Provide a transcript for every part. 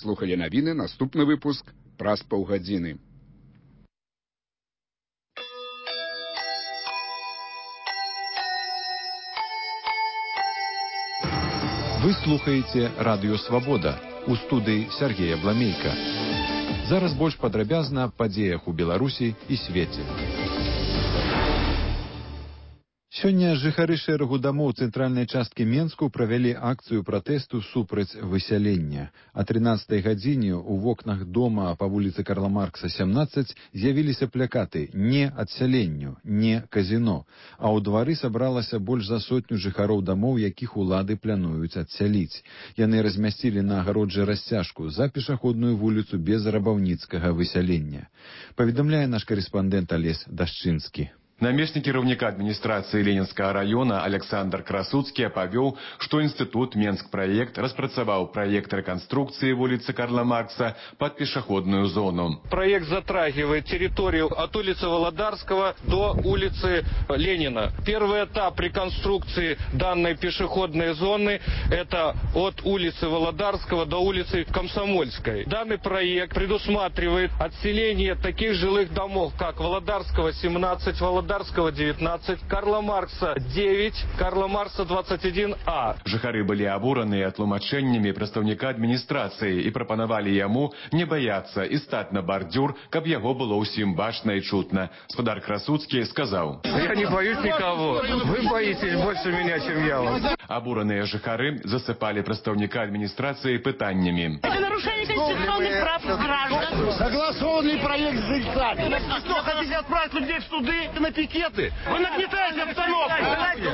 Слухалі навіны, наступны выпуск праз паўгадзіны. Вы слухаеце Радыё Свабода. У студыі Сергея Бламейка. Зараз больш падрабязна аб падзеях у Беларусі і свеце. Сёння жыхары шэрагу дамоў цэнтральнай часткі Менску правялі акцыю пратэсту супраць высялення. А 13 гадзіне ў вокнах дома па вуліцы Карла Маркса, 17 з'явіліся плакаты «Не адсяленню», «Не казино». А ў двары сабралася больш за 100 жыхароў дамоў, якіх улады плануюць адсяліць. Яны размясцілі на агароджы расцяжку за пешаходную вуліцу без рабаўніцкага высялення. Паведамляе наш карэспандэнт Алесь Дашчынскі. Намеснік кіраўніка адміністрацыі Ленінскага района Александр Красуцкі апавёў, што інстытут Менск-праект распрацаваў праект рэканструкцыі вуліцы Карла Маркса под пешеходную зону. Проект затрагивает территорию от улицы Володарского до улицы Ленина. Первый этап реконструкции данной пешеходной зоны – это от улицы Володарского до улицы Комсомольской. Данный проект предусматривает отселение таких жилых домов, как Володарского 17, Володарского 19, Карла Маркса 9, Карла Маркса 21А. Жыхары былі абураныя тлумачэннямі прадстаўніка адміністрацыі і прапанавалі яму не баяцца і стаць на бардзюр, каб яго было ўсім бачна і чутна. Гаспадар Красуцкі сказаў: «Я не боюсь никого. Вы боитесь больше меня, чем я вас». Абураныя жыхары засыпалі прадстаўніка адміністрацыі пытаннямі. Это нарушение конституционных прав граждан. Согласованный проект с жильцами. Что, хотите отправить людей в суды на пикеты? Вы нагнетаете обстановку.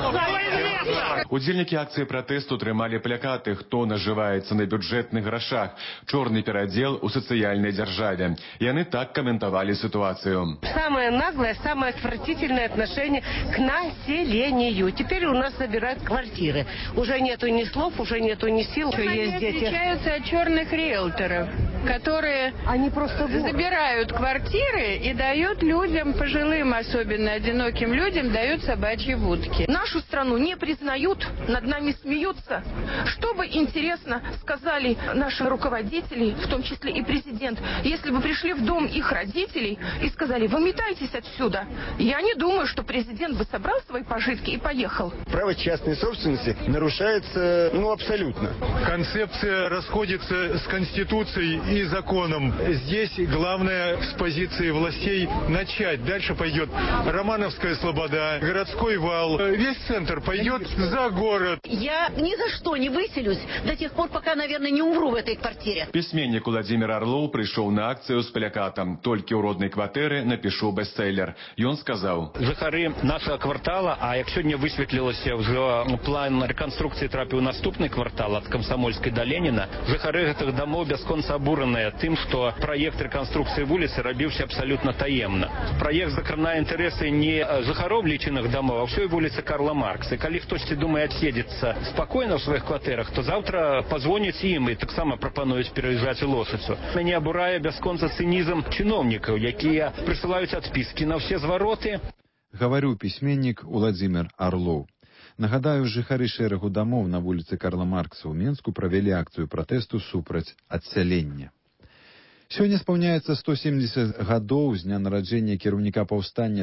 Удзельнікі акцыі пратэсту трымалі плакаты «Хто нажываецца на бюджэтных грашах? Чорны перадзел у сацыяльнай дзяржаве». Яны так каментавалі ситуацию. Самое наглое, самое отвратительное отношение к населению. Теперь у нас забирают квартиры. Уже нету ни слов, уже нету ни сил. Они отличаются от черных риэлторов, которые они просто забирают квартиры и дают людям, пожилым, особенно одиноким людям, дают собачьи будки. Нашу страну не признают, над нами смеются. Что бы, интересно, сказали наши руководители, в том числе и президент, если бы пришли в дом их родителей и сказали: выметайтесь отсюда? Я не думаю, что президент бы собрал свои пожитки и поехал. Право частной собственности нарушается, абсолютно. Концепция расходится с Конституцией и законом. Здесь главное с позиции властей начать. Дальше пойдет Романовская слобода, городской вал. Весь центр пойдет за город. Я ни за что не выселюсь до тех пор, пока, наверное, не умру в этой квартире. Пісьменнік Владзімір Арлоў прыйшоў на акцыю з плакатам «Толькі ў роднай кватэры напішу бестселлер». Ён сказаў: Жыхары нашага квартала, а як сёння высветлілася, ўжо план рэканструкцыі трапіў наступны квартал ад Камсамольскай да Леніна, жыхары гэтых дамоў бясконца абураныя тым, што праект рэканструкцыі вуліцы рабіўся абсалютна таемна. Праект закранае інтарэсы не жыхароў лічаных дамоў, а ўсёй вуліцы Карла Маркса. І калі хтосьці думае адседзецца спакойна ў сваіх кватэрах, то заўтра пазвоняць ім і таксама прапануюць пераязджаць у Лосацу. Мяне абурае бясконца цынізм чыноўнікаў, якія прысылаюць адпіскі на ўсе звароты. Гаварыў пісьменнік Владзімір Арлоў. Нагадаю, жыхары шэрагу дамоў на вуліцы Карла Маркса ў Менску правялі акцыю пратэсту супраць адсялення. Сёння спаўняецца 170 гадоў з дня нараджэння кіраўніка паўстання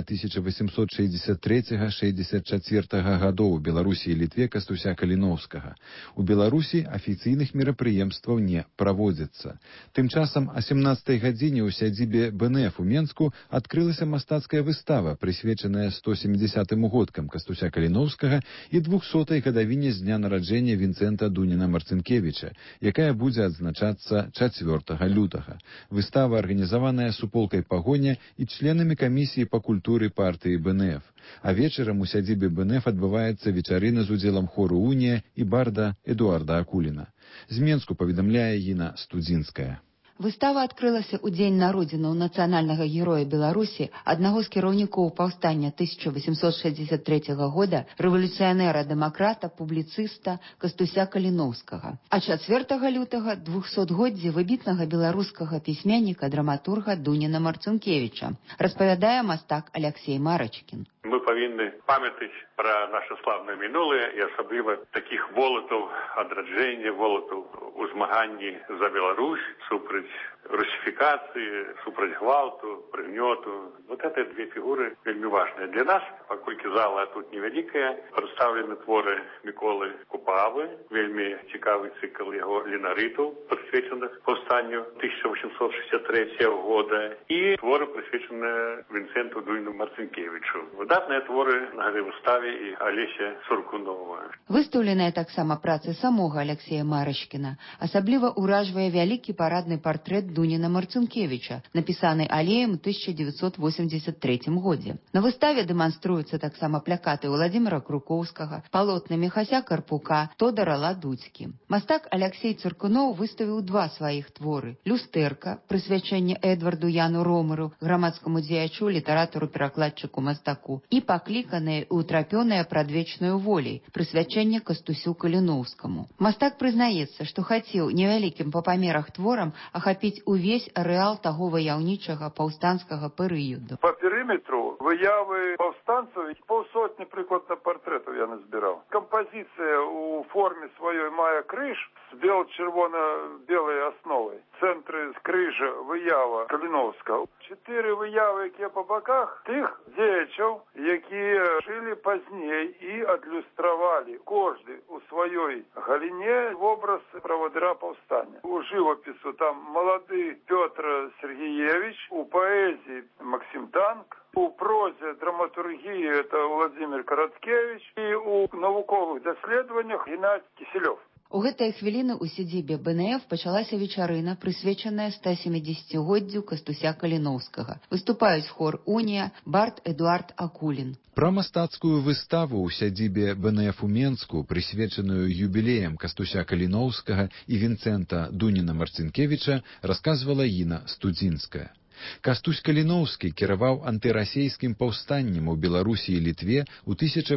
1863-64 гадоў у Беларусі і Літве Кастуся Каліноўскага. У Беларусі афіцыйных мерапрыемстваў не праводзіцца. Тым часам о 17 гадзіне ў сядзібе БНФ у Менску адкрылася мастацкая выстава, прысвечаная 170-м угодкам Кастуся Каліноўскага і 200-й гадавіне з дня нараджэння Вінцэнта Дуніна Марцінкевіча, якая будзе адзначацца 4 лютага. Выстава арганізаваная суполкай «Пагоня» і членамі камісіі па культуры партыі БНФ. А вечарам у сядзібе БНФ адбываецца вечарына з удзелам хору «Унія» і барда Эдуарда Акуліна. З Менску паведамляе Гіна Студзінская. Выстава адкрылася ў дзень народзінаў нацыянальнага героя Беларусі, аднаго з кіраўнікоў паўстання 1863 года, рэвалюцыянера-дэмакрата, публіцыста Кастуся Каліноўскага. А 4 лютага 200годдзе выбітнага беларускага пісьменніка, драматурга Дуніна Марцінкевіча, распавядае мастак Аляксей Марачкін. Мы павінны памятаць пра наша славнае мінулае і асабліва такіх волатаў адраджэння, волатаў у змаганні за Беларусь, супраць русификации, супраць гвалту, прыгнёту. Вот это две фигуры вельмі важные для нас, паколькі зала тут невялікая. Прадстаўлены творы Міколы Купавы, вельмі цікавы цикл яго лінарытаў, прысвечаных паўстанню 1863 года, і творы, прысвечаныя Вінцэнту Дуніну Марцінкевічу. Выдатныя творы на гэтай выставе і Алеся Суркунова. Выстаўленая таксама працы самога Аляксея Марачкіна. Асабліва ўражвае вялікі парадны партрэт Дуніна Марцінкевіча, напісаны Алеем у 1983 годзе. На выставе дэманструюцца таксама плакаты Владзіміра Крукоўскага, палотны Міхася Карпука, Тодара Ладуцькі. Мастак Аляксей Цуркуноў выставіў два сваіх творы: «Люстэрка», прысвячэнне Эдварду Яну Ромеру, грамадскаму дзеячу, літаратару, перакладчыку, мастаку, і пакліканыя і утрапёныя прадвечнаю волей, прысвячэнне Кастусю Каліноўскаму. Мастак прызнаецца, што хацеў невялікім па памерах творам ахапіць увесь арэал таго ваяўнічага паўстанцкага перыяду. По периметру выявы паўстанцаў 500 прыкладна партрэтаў я назбіраў. Кампазіцыя у форме сваёй мае крыж з бел-чырвона-белай асновай. Цэнтры з крыжа выява Каліноўскага. 4 выявы, якія па баках, тых дзеячаў, якія жылі пазней і адлюстравалі кожны у сваёй галіне вобраз правадыра паўстання. У жывапісу там малады Пётр Сергеевич, у паэзіі Максим Танк, у прозе драматургіі это Владзімір Караткевич і у навуковых даследаваннях Геннадзь Кісялёв. У гэтыя хвіліны ў сядзібе БНФ пачалася вечарына, прысвечаная 170годдзю Кастуся Каліноўскага. Выступаюць хор «Унія», бард Эдуард Акулін. Пра мастацкую выставу ў сядзібе БНФ у Менску, прысвечаную юбілеям Кастуся Каліноўскага і Вінцэнта Дуніна Марцінкевіча, расказвала Іна Студзінская. Кастусь Каліноўскі кіраваў антырасейскім паўстаннем у Беларусі і Літве ў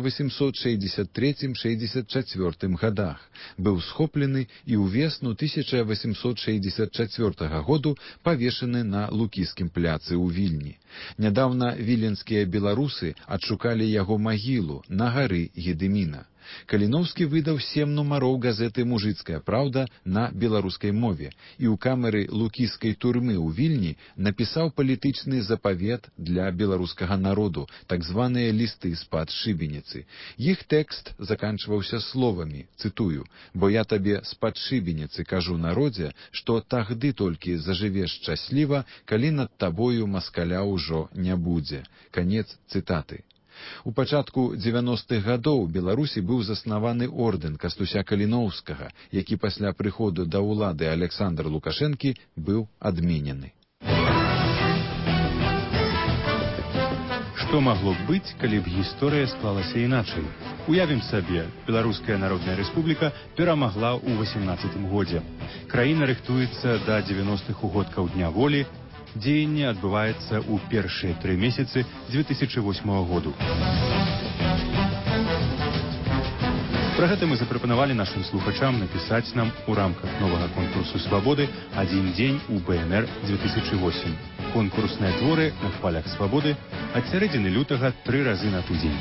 1863-64 гадах. Быў схоплены і ўвесну 1864 году павешаны на Лукіскім пляцы ў Вільні. Нядаўна віленскія беларусы адшукалі яго магілу на гары Гедыміна. Каліноўскі выдаў 7 нумароў газеты «Мужыцкая праўда» на беларускай мове і ў камеры лукіскай турмы ў Вільні напісаў палітычны запавет для беларускага народу, так званыя лісты з-пад шыбеніцы. Іх тэкст заканчваўся словамі, цытую: «Бо я табе з-пад шыбеніцы кажу, народзе, што тагды толькі зажывеш шчасліва, калі над табою маскаля ўжо не будзе». Канец цытаты. У пачатку 90-х гадоў Беларусі быў заснаваны ордэн Кастуся Каліноўскага, які пасля прыходу да ўлады Аляксандра Лукашэнкі быў адменены. Што магло б быць, калі б гісторыя склалася іначай? Уявім сабе, Беларуская Народная Рэспубліка перамагла ў 18-м годзе. Краіна рыхтуецца да 90-х угодкаў Дня волі. Дзеянне адбываецца ў першыя 3 месяцы 2008 году. Пра гэта мы запрапанавалі нашым слухачам напісаць нам у рамках новага конкурсу «Свабоды» «Адзін дзень у БНР-2008». Конкурсныя творы на хвалях свабоды ад сярэдзіны лютага 3 разы на тыдзень.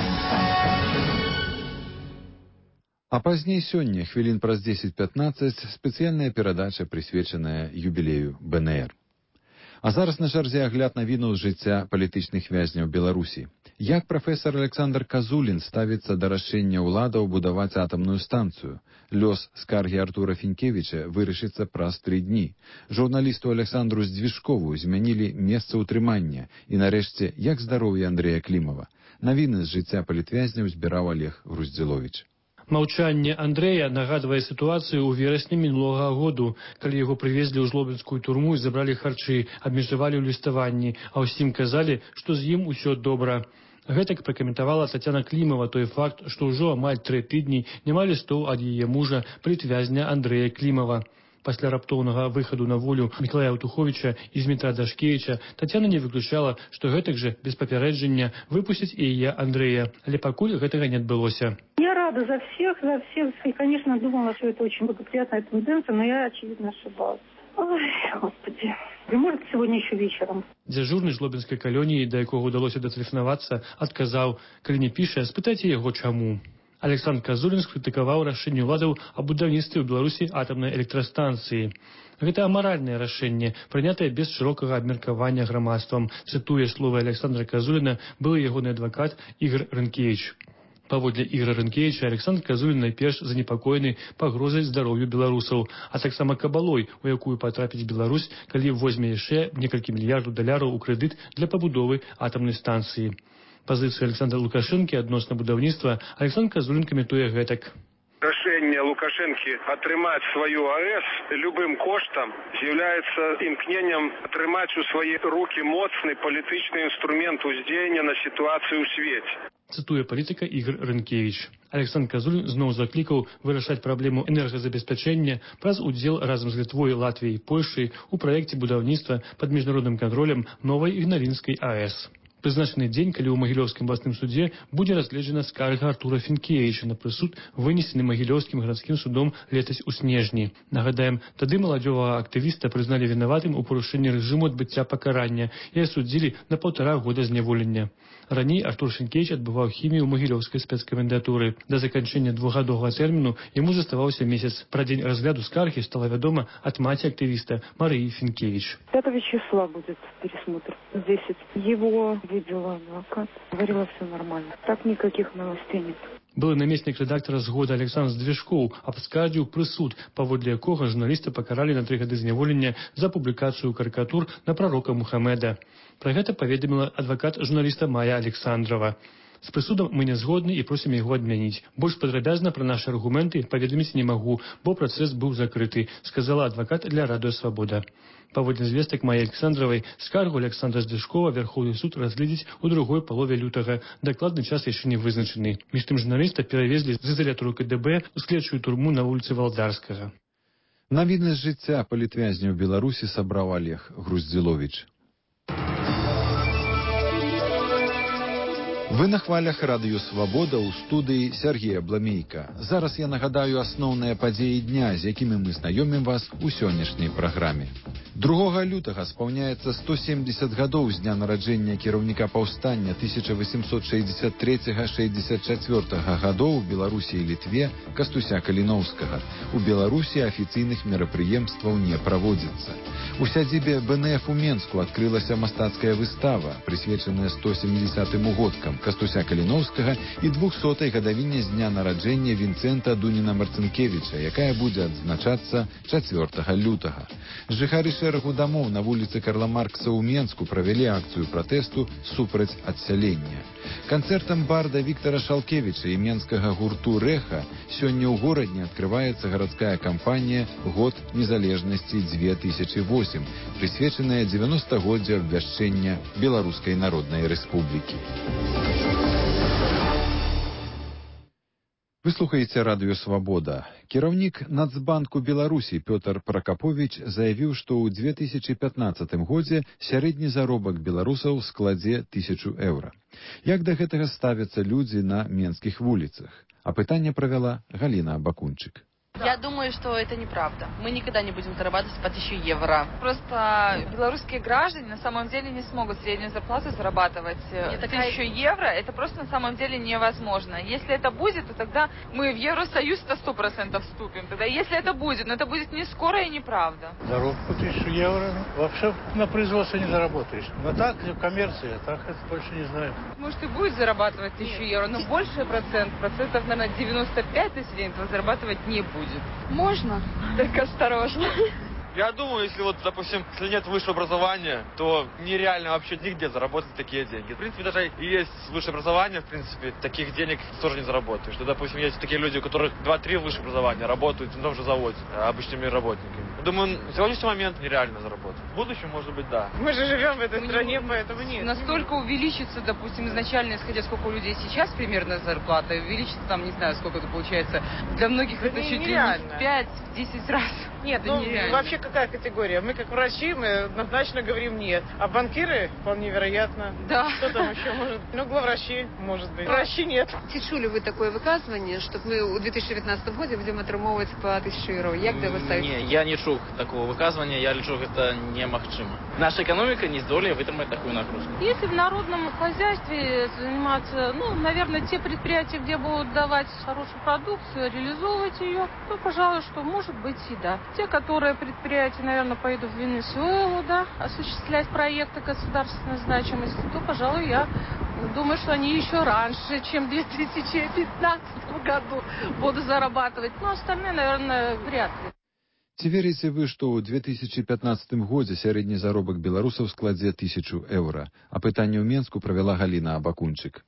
А пазней сёння, хвілін праз 10-15, спецыяльная перадача, прысвечаная юбілею БНР. А зараз на чарзе агляд навінаў з жыцця палітычных вязняў Беларусі. Як прафесар Александр Казулін ставіцца да рашэння ўладаў будаваць атамную станцыю? Лёс скаргі Артура Фінкевіча вырашыцца праз 3 дні. Журналісту Александру Здвижкову змянілі месца ўтрымання. І нарэшце, як здароўе Андрэя Клімава? Навіны з жыцця палітвязняў збіраў Олег Груздзіловіч. Маўчанне Андрэя нагадвае сітуацыю ў верасні мінулага году, калі яго прывезлі ў жлобінскую турму і забралі харчы, абмежавалі ў ліставанні, а ўсім казалі, што з ім усё добра. Гэтак пракаментавала Тацяна Клімава той факт, што ўжо амаль 3 тыдні няма лістоў ад яе мужа, палітвязня Андрэя Клімава. Пасля раптоўнага выхаду на волю Мікалая Аўтуховіча і Змітра Дашкевіча Тацяна не выключала, што гэтак жа без папярэджання выпусцяць і яе Андрэя. Але пакуль гэтага не адбылося. Я рада за всех. И, конечно, думала, что это очень благоприятная тенденция, но я, очевидно, ошибалась. Ой, Господи. И может, сегодня еще вечером. Дзяжурны жлобінскай калоніі, да якога ўдалося датэлефанавацца, адказаў: калі не піша, спытайце яго чаму. Александр Казулін скрытыкаваў рашэнне уладаў аб будаўніцтве ў Беларусі атамнай электрастанцыі. Гэта амаральнае рашэнне, прынятае без шырокага абмеркавання грамадствам, цытуе словы Александра Казуліна былы ягоны адвакат Ігор Рынкевіч. Паводле Ігора Рынкевіча, Александр Казулін найперш занепакоены пагрозай здароўю беларусаў, а таксама кабалой, у якую патрапіць Беларусь, калі возьме яшчэ некалькі мільярдаў даляраў у крэдыт для пабудовы атамнай станцыі. Пазіцыю Александра Лукашэнкі адносна будаўніцтва Александр Казулін каментуе гэтак. Рашэнне Лукашэнкі атрымаць сваю АЭС любым коштам з'яўляецца імкненнем атрымаць у свае рукі моцны палітычны інструмент уздзеяння на сітуацыю ў свеце. Цытуе палітыка Ігор Рынкевіч. Александр Казулін зноў заклікаў вырашаць праблему энергазабеспячэння праз удзел разам з Літвой, Латвіяй і Польшай у праекце будаўніцтва пад міжнародным кантролем новай ігналінскай АЭС. Прызначаны дзень, калі ў Магілёўскім абласным судзе будзе разгледжана скарга Артура Фінкевіча на прысуд, вынесены Магілёўскім гарадскім судом летась у снежні. Нагадаем, тады маладзёвага актывіста прызналі вінаватым у парушэнні рэжыму адбыцця пакарання і асудзілі на 1,5 года зняволення. Раней Артур Фінкевіч адбываў хімію ў Магілёўскай спецкамендатуры. Да заканчэння 2-гадовага тэрміну яму заставаўся месяц. Пра дзень разгляду скаргі стала вядома ад маці актывіста Марыі Фінкевіч. 5 числа будет пересмотр. 10. Его видела адвокат. Говорила, все нормально. Так никаких новостей нет. Былы намеснік рэдактара «Згода» Александр Здвижкоў абскардзіў прысуд, паводле якога журналіста пакаралі на 3 гады зняволення за публікацыю карыкатур на прарока Мухаммеда. Пра гэта паведаміла адвакат журналіста Майя Александрова. З прысудам мы не згодны і просім яго адмяніць. Больш падрабязна пра нашы аргументы паведаміць не магу, бо працэс быў закрыты, сказала адвакат для Радыё Свабода. Паводле звестак Майі Александровай, скаргу Александра Здвижкова Верховны суд разгледзіць у другой палове лютага. Дакладны час яшчэ не вызначаны. Між тым журналіста перавезлі з ізалятару КДБ у следчую турму на вуліцы Валдарскага. Навіны з жыцця палітвязня ў Беларусі сабраў Олег Груздзіловіч. Вы на хвалях Радыё Свабода ў студыі Сергея Бламейка. Зараз я нагадаю асноўныя падзеі дня, з якімі мы знаёмім вас у сённяшняй праграме. 2 лютага спаўняецца 170 гадоў з дня нараджэння кіраўніка паўстання 1863-64 гадоў у Беларусі і Літве Кастуся Каліноўскага. У Беларусі афіцыйных мерапрыемстваў не праводзіцца. У сядзібе БНФ у Менску адкрылася мастацкая выстава, прысвечаная 170-м угодкам Кастуся Каліноўскага і 200-й гадавіне з дня нараджэння Вінцэнта Дуніна Марцынкевіча, якая будзе адзначацца 4 лютага. Жыхары шэрагу дамоў на вуліцы Карла Маркса ў Менску правялі акцыю пратэсту супраць адсялення. Канцэртам барда Віктара Шалкевіча і менскага гурту «Рэха» сёння ў горадні адкрываецца гарадская кампанія «Год незалежнасці 2008», прысвечаная 90-годдзю абвяшчэння Беларускай Народнай Рэспублікі. Вы слухаеце Радыё Свабода. Кіраўнік Нацбанку Беларусі Пётр Пракаповіч заявіў, што ў 2015 годзе сярэдні заробак беларусаў складзе 1000 еўра. Як да гэтага ставяцца людзі на менскіх вуліцах? Апытанне правяла Галіна Бакунчык. Я думаю, что это неправда. Мы никогда не будем зарабатывать по 1000 евро. Просто белорусские граждане на самом деле не смогут среднюю зарплату зарабатывать. 1000 евро это просто на самом деле невозможно. Если это будет, то тогда мы в Евросоюз 100% вступим. Тогда если это будет, но это будет не скоро и неправда. Заработку 1000 евро. Вообще на производстве не заработаешь. Но так, в коммерции, так это больше не знаю. Может и будет зарабатывать 1000 евро, но больше процентов, наверное, 95 населения этого зарабатывать не будет. Можно, только осторожно. Я думаю, если вот, допустим, если нет высшего образования, то нереально вообще нигде заработать такие деньги. В принципе, даже и есть высшее образование, в принципе, таких денег тоже не заработаешь. Что, допустим, есть такие люди, у которых 2-3 высшее образования, работают на том же заводе, обычными работниками. Думаю, в сегодняшний момент нереально заработать. В будущем, может быть, да. Мы же живем в этой стране, поэтому нет. Настолько увеличится, допустим, изначально, исходя сколько у людей сейчас примерно зарплата, увеличится там, не знаю, сколько это получается. Для многих это чуть ли не в 5-10 раз. Нет, вообще какая категория? Мы как врачи, мы однозначно говорим нет. А банкиры вполне вероятно. Да. Что там еще может? Ну, главврачи, может быть. Врачи нет. Ці чулі ви такое выказванне, што мы ў 2019 годзе будзем атрымоўваць па 1000 евро? Як да вы ставіце? Не, я не чуў такого выказвання, я лічу, гэта немагчыма. Наша экономика не здолее вытрымаць такую нагрузку. Если в народном хозяйстве заниматься, наверное, те предприятия, где будут давать хорошую продукцию, реализовывать ее, пожалуй, что может быть и да. Те, которые предприятия, наверное, пойдут в Венесуэлу, да, осуществлять проекты государственной значимости, то, пожалуй, я думаю, что они еще раньше, чем в 2015 году будут зарабатывать. Но остальные, наверное, вряд ли. Ці верыце вы, што ў 2015 годзе сярэдні заробак беларусаў складзе 1000 еўра? Апытанне ў Менску правяла Галіна Абакунчык.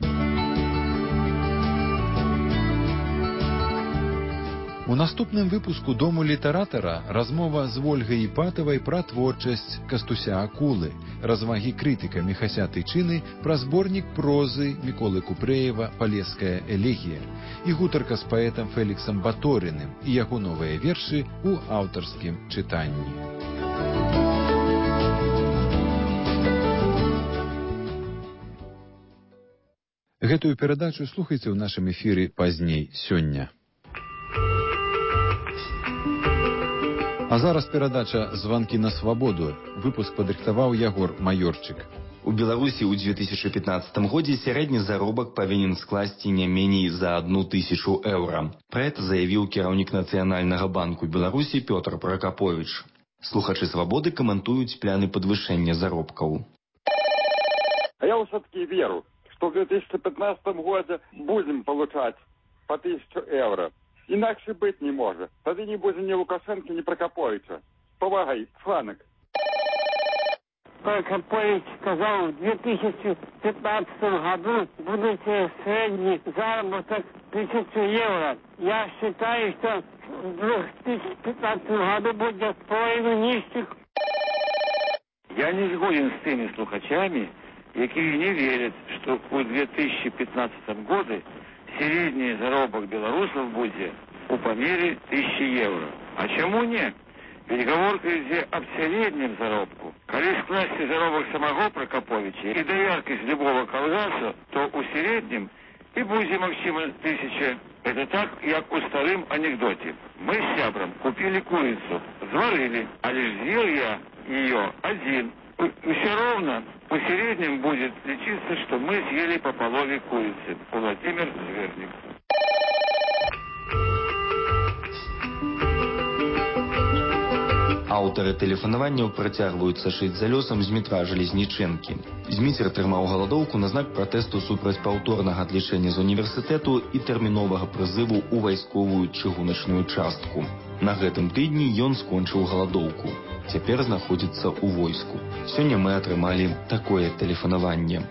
У наступным выпуску «Дому літаратара» размова з Вольгай Іпатавай пра творчасць Кастуся Акулы, развагі крытыка Міхася Тычыны пра зборнік прозы Міколы Купрэева «Палеская элегія» і гутарка з паэтам Феліксам Баторыным і яго новыя вершы ў аўтарскім чытанні. Гэтую перадачу слухайце ў нашым эфіры пазней сёння. А зараз перадача «Званкі на свабоду». Выпуск падрыхтаваў Ягор Маёрчык. У Беларусі ў 2015 годзе сярэдні заробак павінен скласці не меней за 1000 еўра. Пра гэта заявіў кіраўнік Нацыянальнага банку Беларусі Пётр Пракаповіч. Слухачы «Свабоды» каментуюць пляны падвышэння заробкаў. А я все-таки веру, что в 2015 году будем получать по 1000 евро. Інакше быць не можа. Тады не будзе ні Лукашенко, ні Прокоповича. Повагай, Франок. Прокопович сказал, в 2015 году будет средний заработок 1000 евро. Я считаю, что в 2015 году будет половина нищих. Я не згоден с теми слухачами, которые не верят, что в 2015 году средний заробок белорусов будет у помере 1000 евро. А чему нет? Переговорка идет об среднем заробку. Коли скласти заробок самого Прокоповича и доярки с любого колгаса, то у среднем и будет максимум 1000. Это так, как у старым анекдоте. Мы с сябром купили курицу, зварили, а лишь съел я ее один. И все ровно по среднем будет лечиться, что мы съели по полове курицы. Владимир Зверник. Аўтары тэлефанаванняў працягваюць сашыць за лёсам Змітра Жалезнічэнкі. Зміцер трымаў галадоўку на знак пратэсту супраць паўторнага адлічэння з універсітэту і тэрміновага прызыву ў вайсковую чыгуначную частку. На гэтым тыдні ён скончыў галадоўку. Цяпер знаходзіцца ў войску. Сёння мы атрымалі такое тэлефанаванне.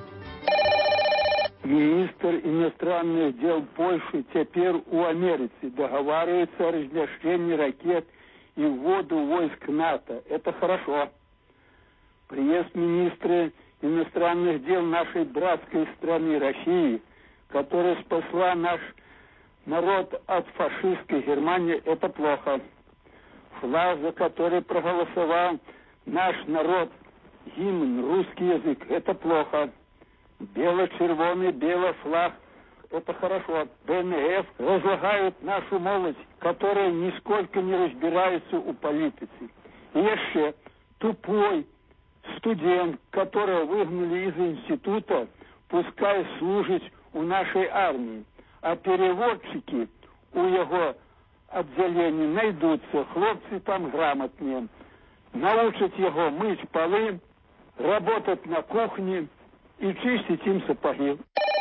Министр иностранных дел Польши теперь у Америки договаривается о размещении ракет и вводу войск НАТО. Это хорошо. Приезд министра иностранных дел нашей братской страны России, которая спасла наш народ от фашистской Германии, это плохо. Флаг, за который проголосовал наш народ, гимн, русский язык, это плохо. Бело-червоный, белый флаг, это хорошо. БНФ разлагают нашу молодь, которая нисколько не разбирается у политики. И еще тупой студент, которого выгнали из института, пускай служит у нашей армии. А переводчики у его отделения найдутся, хлопцы там грамотные. Научат его мыть полы, работать на кухне и чистить им сапоги.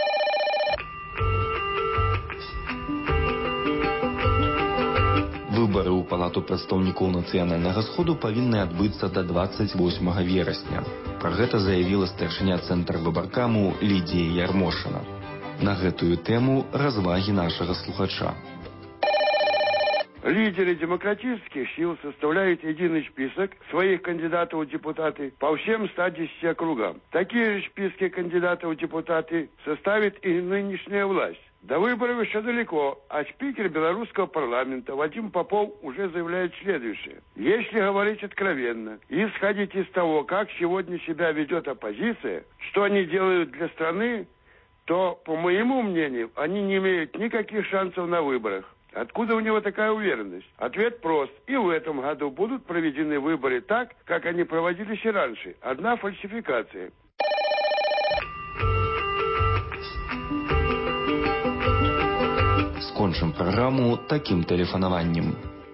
Выбары ў палату прадстаўнікоў нацыянальнага сходу павінны адбыцца да 28 верасня. Пра гэта заявіла старшыня цэнтра выбаркаму Лідія Ярмошына. На гэтую тэму развагі нашага слухача. Лидеры демократических сил составляют единый список своих кандидатов в депутаты по всем 110 округам. Такие же списки кандидатов в депутаты составит и нынешняя власть. До выборов еще далеко, а спикер белорусского парламента Вадим Попов уже заявляет следующее. Если говорить откровенно и исходить из того, как сегодня себя ведет оппозиция, что они делают для страны, то, по моему мнению, они не имеют никаких шансов на выборах. Откуда у него такая уверенность? Ответ прост. И в этом году будут проведены выборы так, как они проводились и раньше. Одна фальсификация. Скончым праграму таким тэлефанаваннем.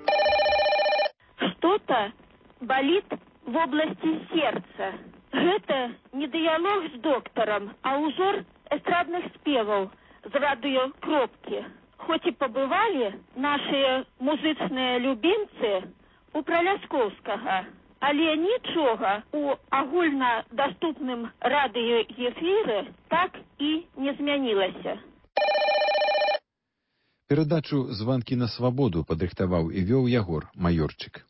Что-то болит в области сердца. Это не диалог с доктором, а узор эстрадных спевов з радиокропки. Хоть и побывали наши музычные любимцы у Праляскоўскага, але нічога у агульнадаступным радыёэфіры так і не змянілася. Перадачу «Званкі на свабоду» падрыхтаваў і вёў Ягор Маёрчык.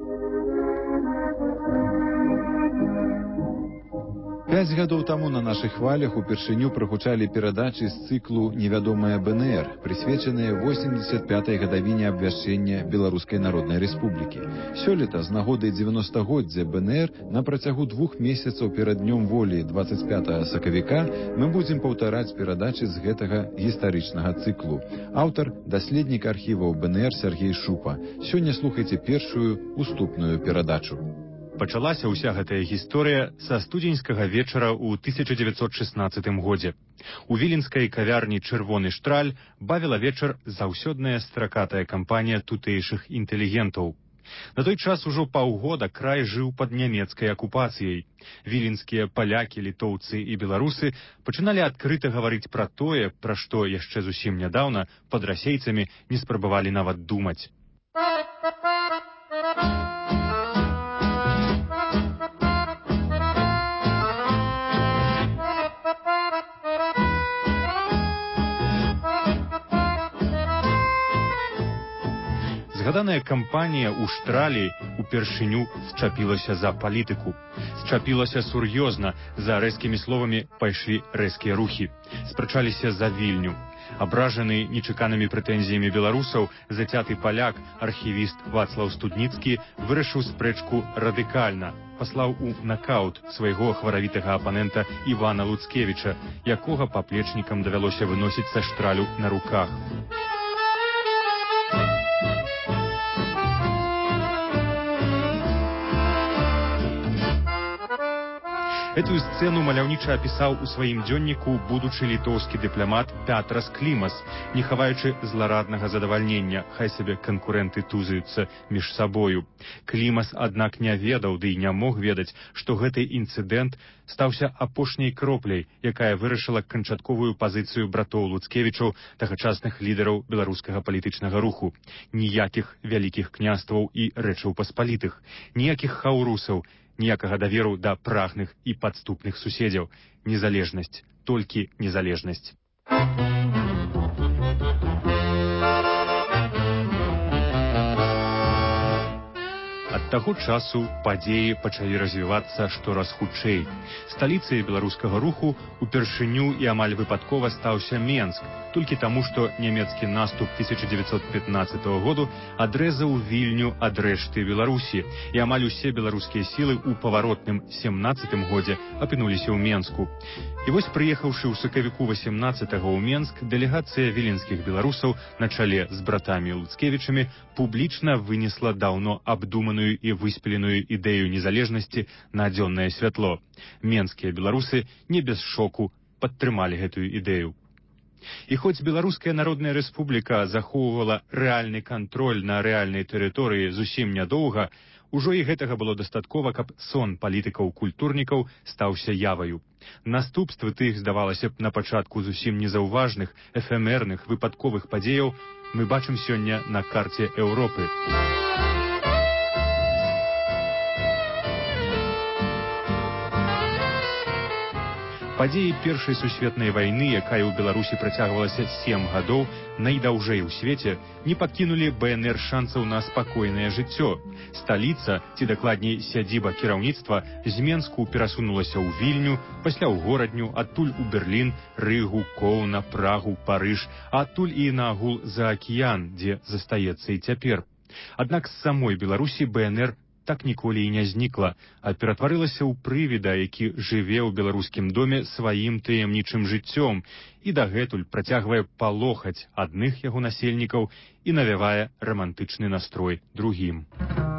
5 гадоў таму на нашых хвалях упершыню прагучалі перадачы з цыклу «Невядомая БНР», прысвечаныя 85-й гадавіне абвяшчэння Беларускай Народнай Рэспублікі. Сёлета, з нагоды 90-годдзя БНР, на працягу 2 месяцаў перад Днём волі 25 сакавіка мы будзем паўтараць перадачы з гэтага гістарычнага цыклу. Аўтар – даследнік архіваў БНР Сергей Шупа. Сёння слухайце першую уступную перадачу. Пачалася ўся гэтая гісторыя са студзеньскага вечара ў 1916 годзе. У віленскай кавярні «Чырвоны штраль» бавіла вечар заўсёдная стракатая кампанія тутэйшых інтэлігентаў. На той час ужо паўгода край жыў пад нямецкай акупацыяй. Віленскія палякі, літоўцы і беларусы пачыналі адкрыта гаварыць пра тое, пра што яшчэ зусім нядаўна пад расейцамі не спрабавалі нават думаць. Згаданая кампанія ў штралі упершыню зчапілася за палітыку. Зчапілася сур'ёзна, за рэзкімі словамі пайшлі рэзкія рухі. Спрачаліся за Вільню. Абражаны нечаканымі прэтэнзіямі беларусаў, зацяты паляк, архівіст Вацлаў Студніцкі вырашыў спрэчку радыкальна. Паслаў у накаут свайго хваравітага апанента Івана Луцкевіча, якога паплечнікам давялося выносіць са штралю на руках. Этую сцэну маляўніча апісаў у сваім дзённіку будучы літоўскі дыпламат Пятрас Клімас, не хаваючы злараднага задавальнення, хай сабе канкурэнты тузаюцца між сабою. Клімас, аднак, не ведаў, ды і не мог ведаць, што гэты інцыдэнт стаўся апошняй кропляй, якая вырашыла канчатковую пазіцыю братоў Луцкевічаў, тагачасных лідараў беларускага палітычнага руху. Ніякіх вялікіх княстваў і рэчаў паспалітых, ніякіх хаўрусаў, ніякага даверу да прагных і падступных суседзяў. Незалежнасць, толькі незалежнасць. Ад таго часу падзеі пачалі развівацца штораз хутчэй. Сталіцай беларускага руху упершыню і амаль выпадкова стаўся Менск, толькі таму, што нямецкі наступ 1915 году адрэзаў Вільню ад рэшты Беларусі, і амаль усе беларускія сілы ў паваротным 17 годзе апынуліся ў Менску. І вось, прыехаўшы ў сакавіку 18-го ў Менск, дэлегацыя віленскіх беларусаў на чале з братамі Луцкевічамі публічна вынесла даўно абдуманую і выспеленую ідэю незалежнасці на дзённае святло. Менскія беларусы не без шоку падтрымалі гэтую ідэю. І хоць Беларуская Народная Рэспубліка захоўвала рэальны кантроль на рэальнай тэрыторыі зусім нядоўга, ужо і гэтага было дастаткова, каб сон палітыкаў-культурнікаў стаўся яваю. Наступствы тых, здавалася б, на пачатку зусім незаўважных, эфемерных, выпадковых падзеяў мы бачым сёння на карце Еўропы. Падзеі Першай сусветнай вайны, якая ў Беларусі працягвалася 7 гадоў, найдаўжэй у свеце, не пакінулі БНР шансаў на спакойнае жыццё. Сталіца, ці дакладней сядзіба кіраўніцтва, з Менску перасунулася ў Вільню, пасля ў Горадню, адтуль у Берлін, Рыгу, Коўна, Прагу, Парыж, а адтуль і наагул за акіян, дзе застаецца і цяпер. Аднак з самой Беларусі БНР так ніколі і не знікла, а ператварылася ў прывіда, які жыве ў беларускім доме сваім таямнічым жыццём і дагэтуль працягвае палохаць адных яго насельнікаў і навявае рамантычны настрой другім.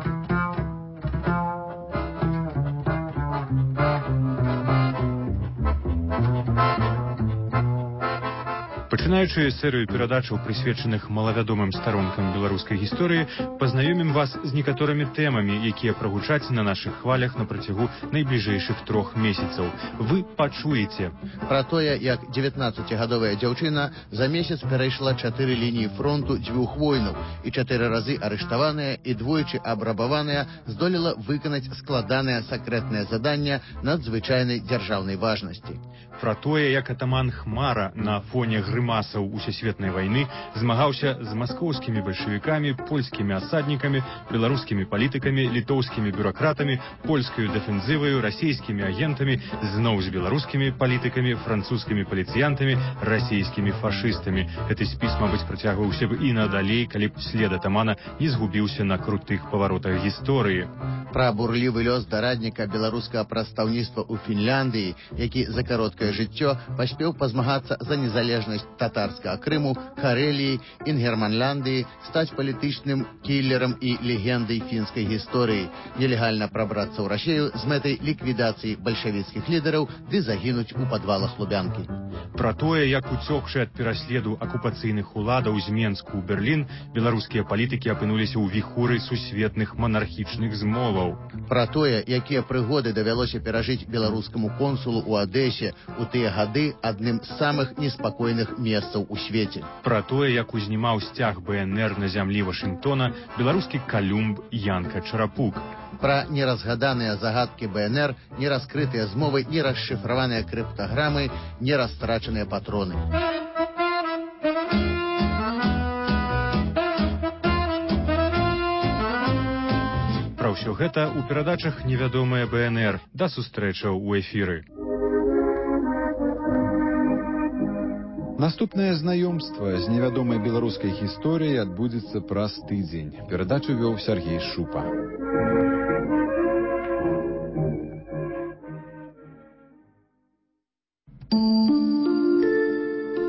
Пачынаючы серыю перадачаў, прысвечаных малавядомым старонкам беларускай гісторыі, пазнаёмім вас з некаторымі тэмамі, якія прагучаць на нашых хвалях на працягу найбліжэйшых 3 месяцаў. Вы пачуеце пра тое, як 19гадовая дзяўчына за месяц перайшла 4 лініі фронту 2 войнаў і 4 разы арыштаваная і двойчы абрабаваная здолела выканаць складанае сакрэтнае заданне надзвычайнай дзяржаўнай важнасці. Пра тое, як атаман Хмара на фоне грымасаў усесветнай вайны змагаўся з маскоўскімі бальшавікамі, польскімі асаднікамі, беларускімі палітыкамі, літоўскімі бюракратамі, польскаю дэфензываю, расійскімі агентамі, зноў з беларускімі палітыкамі, французскімі паліцыянтамі, расійскімі фашыстамі. Гэты спіс, мабыць, працягваўся б і надалей, калі б след атамана не згубіўся на крутых паваротах гісторыі. Пра бурлівы лёс дарадніка беларускага прадстаўніцтва ў Фінляндыі, які за кароткае жыццё паспеў пазмагацца за незалежнасць татарскага Крыму, Карэліі, Інгерманляндыі, стаць палітычным кілерам і легендай фінскай гісторыі, нелегальна прабрацца ў Расею з мэтай ліквідацыі бальшавіцкіх лідараў ды загінуць у падвалах Лубянкі. Пра тое, як уцёкшы ад пераследу акупацыйных уладаў з Менску ў Берлін, беларускія палітыкі апынуліся ў віхуры сусветных манархічных змоваў. Пра тое, якія прыгоды давялося перажыць беларускаму консулу ў Адэсе у тыя гады адным з самых неспакойных месцаў у свеце. Пра тое, як узнімаў сцяг БНР на зямлі Вашынгтона беларускі Калюмб Янка Чарапук. Пра неразгаданыя загадкі БНР, нераскрытыя змовы, нерасшыфраваныя крыптаграмы, нерастрачаныя патроны. Пра ўсё гэта ў перадачах «Невядомая БНР». Да сустрэчаў у эфіры. Наступнае знаёмства з невядомай беларускай гісторыяй адбудзецца праз тыдзень. Перадачу вёў Сергей Шупа.